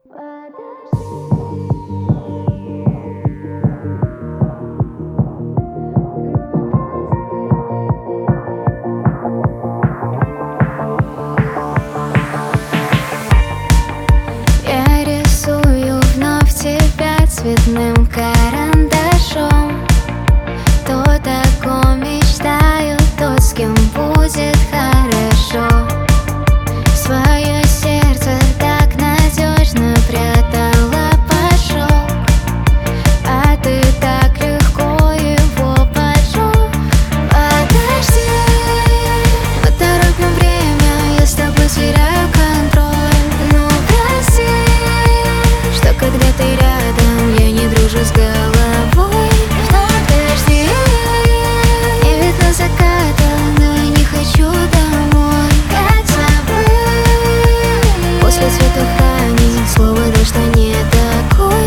Я рисую вновь тебя цветным карандашом. Кто так о мечтаю, тот, с кем будет хорошо. Свое сердце так надежно прятала под шелк, а ты так легко его поджег. Подожди, мы торопим время, я с тобой теряю контроль. Ну прости, что когда ты рядом, я не дружу с головой. Вновь дожди, я видно заката, но я не хочу домой. Как забыть, после цветов ранних слово дождь, что не такой.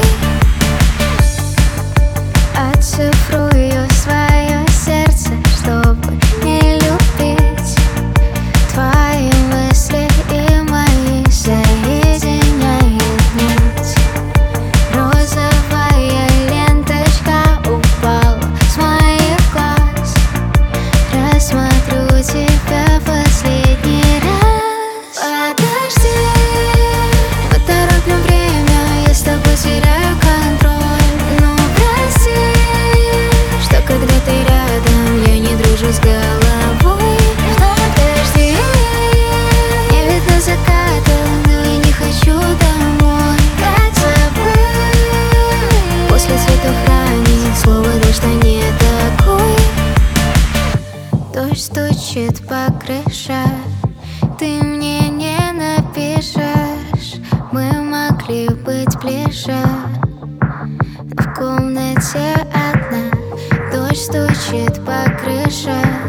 Оцифрую свое сердце, чтобы не любить. Твои мысли и мои соединяет нить. Розовая ленточка упала с моих глаз. Рассмотрю тебя последний раз. Подожди, мы торопим время, я с тобой теряю контроль. Ну прости, что когда ты рядом, я не дружу с головой. Вновь дожди, я видно заката, но я не хочу домой. Как забыть, после цветов ранних слово дождь, что не такой. Дождь стучит по крыше, ты мне не напишешь. Мы могли быть ближе, в комнате одна. Дождь стучит по крыше,